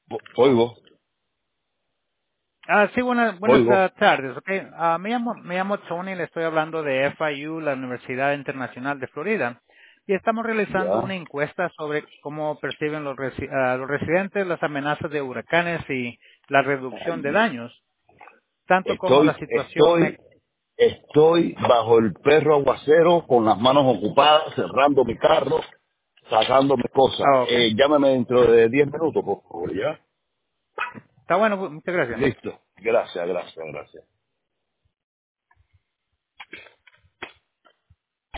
Oigo, Sí, buenas oigo. tardes. Okay. Me llamo Tony, le estoy hablando de FIU, la Universidad Internacional de Florida, y estamos realizando una Ya. encuesta sobre cómo perciben los residentes las amenazas de huracanes y la reducción de daños, tanto como la situación. Estoy bajo el perro aguacero con las manos ocupadas, cerrando mi carro, sacando mis cosas. Okay. Llámame dentro de 10 minutos, por favor, ¿ya? Está bueno, muchas gracias. Listo. Gracias, gracias, gracias.